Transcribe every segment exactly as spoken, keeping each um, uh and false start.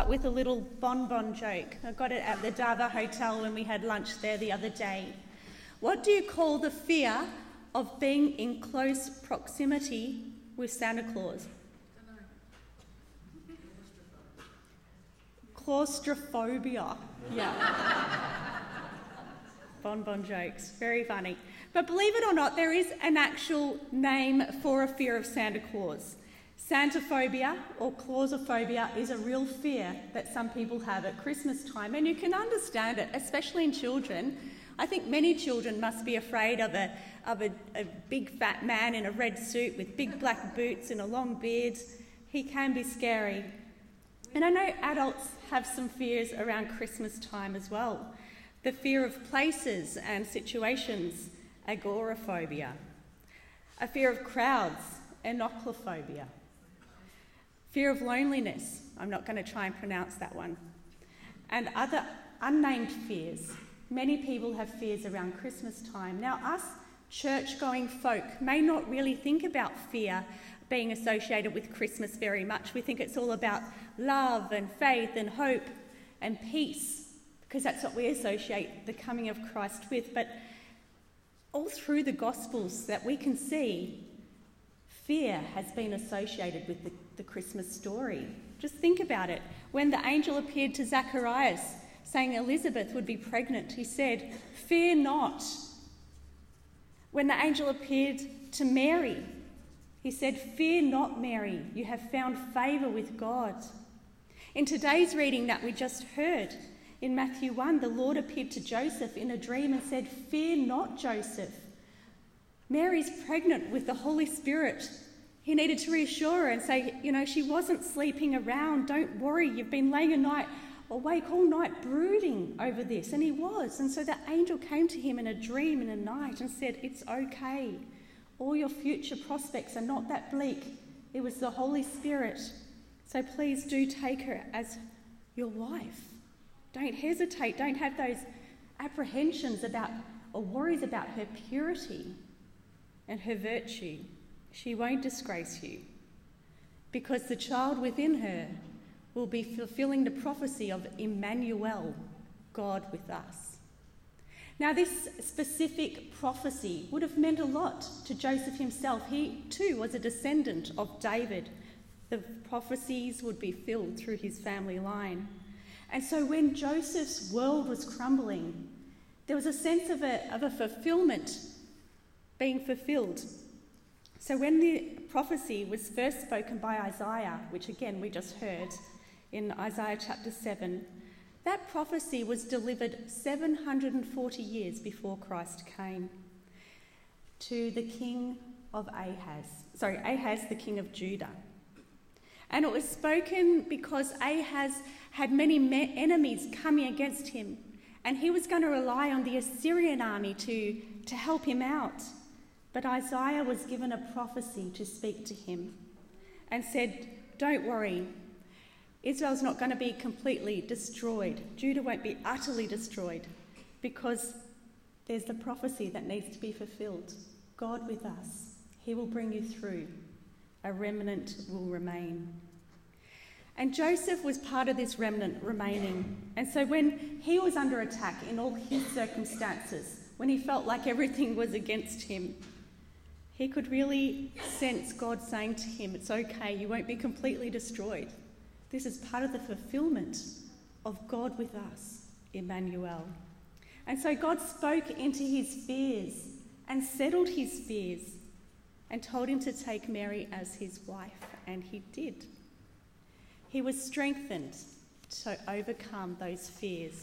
start with a little bonbon joke. I got it at the Dava Hotel when we had lunch there the other day. What do you call the fear of being in close proximity with Santa Claus? Claustrophobia. Yeah. Bonbon jokes. Very funny. But believe it or not, there is an actual name for a fear of Santa Claus. Santaphobia or clausophobia is a real fear that some people have at Christmas time, and you can understand it, especially in children. I think many children must be afraid of a of a, a big fat man in a red suit with big black boots and a long beard. He can be scary. And I know adults have some fears around Christmas time as well. The fear of places and situations, agoraphobia. A fear of crowds, enochlophobia. Fear of loneliness, I'm not going to try and pronounce that one. And other unnamed fears. Many people have fears around Christmas time. Now, us church-going folk may not really think about fear being associated with Christmas very much. We think it's all about love and faith and hope and peace, because that's what we associate the coming of Christ with. But all through the Gospels that we can see, fear has been associated with the, the Christmas story. Just think about it. When the angel appeared to Zacharias, saying Elizabeth would be pregnant, he said, "Fear not." When the angel appeared to Mary, he said, "Fear not, Mary, you have found favour with God." In today's reading that we just heard, in Matthew one, the Lord appeared to Joseph in a dream and said, "Fear not, Joseph. Mary's pregnant with the Holy Spirit." He needed to reassure her and say, you know, she wasn't sleeping around. Don't worry, you've been laying a night awake all night brooding over this. And he was. And so the angel came to him in a dream in a night and said, "It's okay. All your future prospects are not that bleak. It was the Holy Spirit. So please do take her as your wife. Don't hesitate. Don't have those apprehensions about or worries about her purity and her virtue. She won't disgrace you, because the child within her will be fulfilling the prophecy of Emmanuel, God with us." Now, this specific prophecy would have meant a lot to Joseph himself. He too was a descendant of David. The prophecies would be filled through his family line. And so when Joseph's world was crumbling, there was a sense of a, of a fulfillment being fulfilled. So when the prophecy was first spoken by Isaiah, which again we just heard in Isaiah chapter seven, that prophecy was delivered seven hundred forty years before Christ came to the king of Ahaz. Sorry, Ahaz, the king of Judah. And it was spoken because Ahaz had many me- enemies coming against him, and he was going to rely on the Assyrian army to, to help him out. But Isaiah was given a prophecy to speak to him and said, "Don't worry, Israel's not going to be completely destroyed. Judah won't be utterly destroyed, because there's the prophecy that needs to be fulfilled. God with us. He will bring you through. A remnant will remain." And Joseph was part of this remnant remaining. And so when he was under attack in all his circumstances, when he felt like everything was against him, he could really sense God saying to him, "It's okay, you won't be completely destroyed. This is part of the fulfillment of God with us, Emmanuel." And so God spoke into his fears and settled his fears and told him to take Mary as his wife, and he did. He was strengthened to overcome those fears.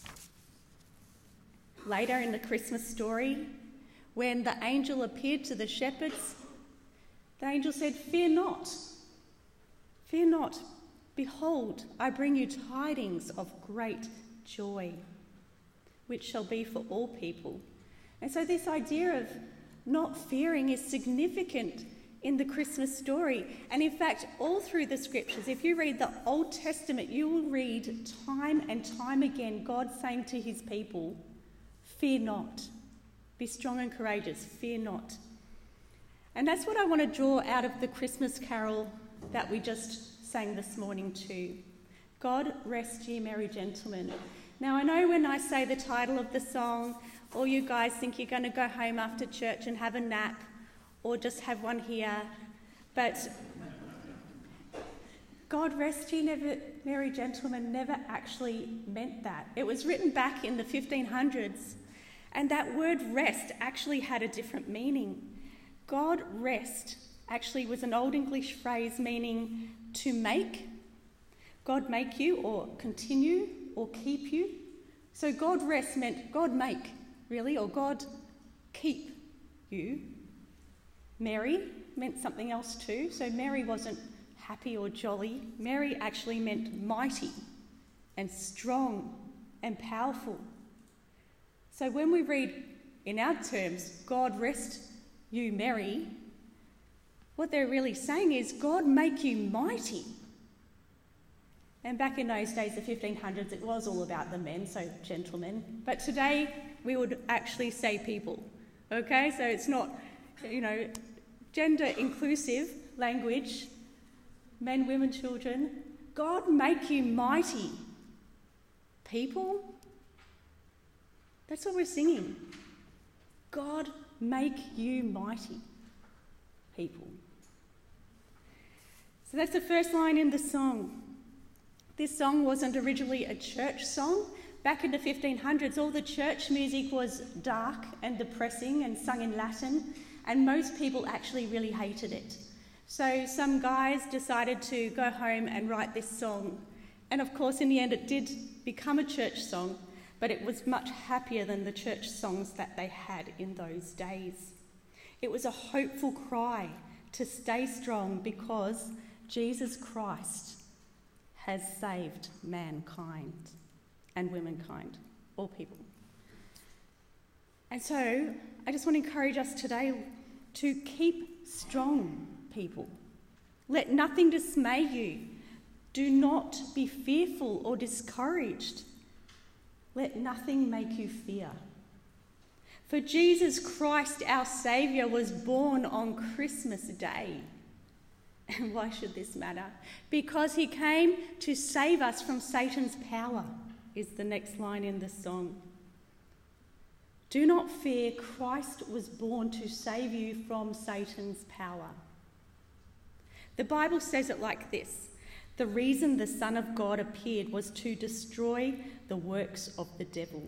Later in the Christmas story, when the angel appeared to the shepherds, the angel said, "Fear not, fear not. Behold, I bring you tidings of great joy, which shall be for all people." And so this idea of not fearing is significant in the Christmas story. And in fact, all through the scriptures, if you read the Old Testament, you will read time and time again God saying to his people, "Fear not. Be strong and courageous. Fear not." And that's what I want to draw out of the Christmas carol that we just sang this morning too. God rest ye merry gentlemen. Now I know when I say the title of the song, all you guys think you're going to go home after church and have a nap or just have one here, but God rest ye never, merry gentlemen never actually meant that. It was written back in the fifteen hundreds, and that word rest actually had a different meaning. God rest actually was an Old English phrase meaning to make. God make you, or continue, or keep you. So God rest meant God make, really, or God keep you. Merry meant something else too. So merry wasn't happy or jolly. Merry actually meant mighty and strong and powerful. So when we read in our terms, God rest you merry, what they're really saying is God make you mighty. And back in those days, the fifteen hundreds, it was all about the men, so gentlemen. But today, we would actually say people, okay? So it's not, you know, gender-inclusive language, men, women, children. God make you mighty. People? That's what we're singing. God make you mighty. People. So that's the first line in the song. This song wasn't originally a church song. Back in the fifteen hundreds, all the church music was dark and depressing and sung in Latin, and most people actually really hated it. So some guys decided to go home and write this song. And of course, in the end, it did become a church song, but it was much happier than the church songs that they had in those days. It was a hopeful cry to stay strong because Jesus Christ has saved mankind and womankind, all people. And so I just want to encourage us today to keep strong, people. Let nothing dismay you. Do not be fearful or discouraged. Let nothing make you fear. For Jesus Christ, our Saviour, was born on Christmas Day. And why should this matter? Because he came to save us from Satan's power, is the next line in the song. Do not fear, Christ was born to save you from Satan's power. The Bible says it like this: the reason the Son of God appeared was to destroy the works of the devil.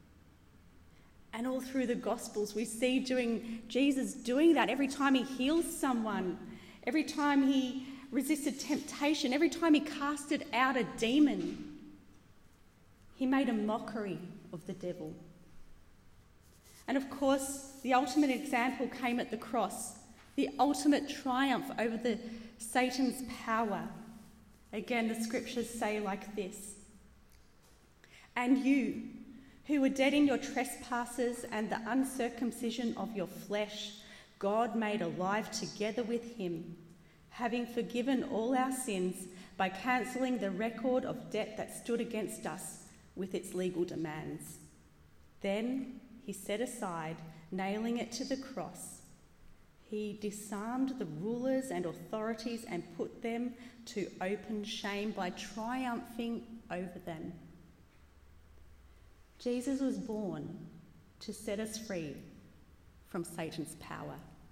And all through the Gospels, we see doing Jesus doing that every time he heals someone, every time he resisted temptation, every time he casted out a demon. He made a mockery of the devil. And of course, the ultimate example came at the cross, the ultimate triumph over the Satan's power. Again, the scriptures say like this: and you, who were dead in your trespasses and the uncircumcision of your flesh, God made alive together with him, having forgiven all our sins by cancelling the record of debt that stood against us with its legal demands. Then he set aside, nailing it to the cross. He disarmed the rulers and authorities and put them to open shame by triumphing over them. Jesus was born to set us free from Satan's power.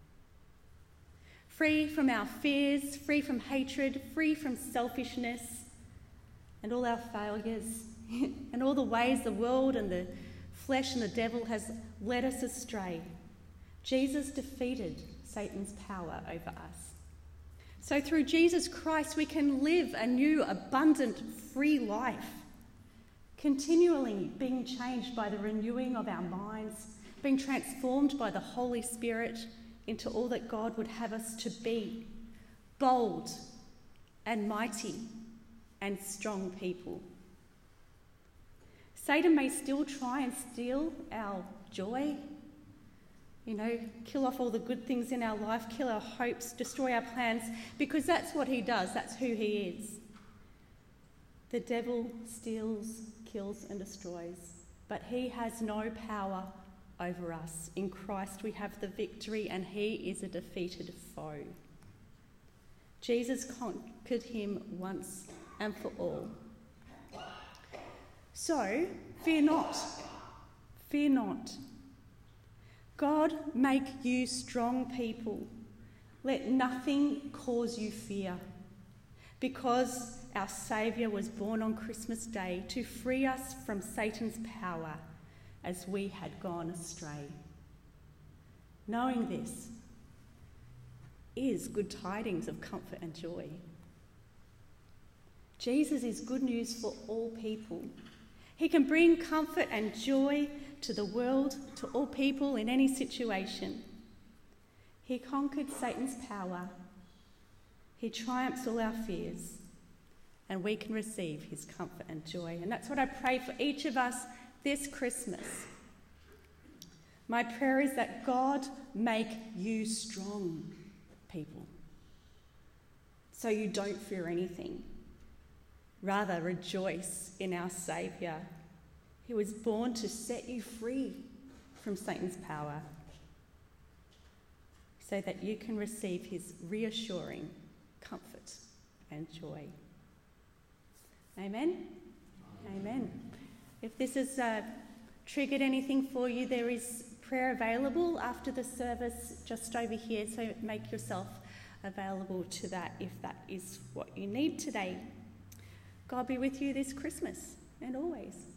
Free from our fears, free from hatred, free from selfishness and all our failures and all the ways the world and the flesh and the devil has led us astray. Jesus defeated Satan's power over us. So through Jesus Christ, we can live a new, abundant, free life, continually being changed by the renewing of our minds, being transformed by the Holy Spirit into all that God would have us to be, bold and mighty and strong people. Satan may still try and steal our joy, you know, kill off all the good things in our life, kill our hopes, destroy our plans, because that's what he does, that's who he is. The devil steals, kills and destroys, but he has no power over us. In Christ we have the victory and he is a defeated foe. Jesus conquered him once and for all. So fear not, fear not. God make you strong people. Let nothing cause you fear, because our Saviour was born on Christmas Day to free us from Satan's power as we had gone astray. Knowing this is good tidings of comfort and joy. Jesus is good news for all people. He can bring comfort and joy to the world, to all people in any situation. He conquered Satan's power. He triumphs all our fears, and we can receive his comfort and joy. And that's what I pray for each of us this Christmas. My prayer is that God make you strong people, so you don't fear anything. Rather, rejoice in our Saviour. He was born to set you free from Satan's power, so that you can receive his reassuring comfort and joy. Amen? Amen. Amen. If this has uh, triggered anything for you, there is prayer available after the service just over here, so make yourself available to that if that is what you need today. God be with you this Christmas and always.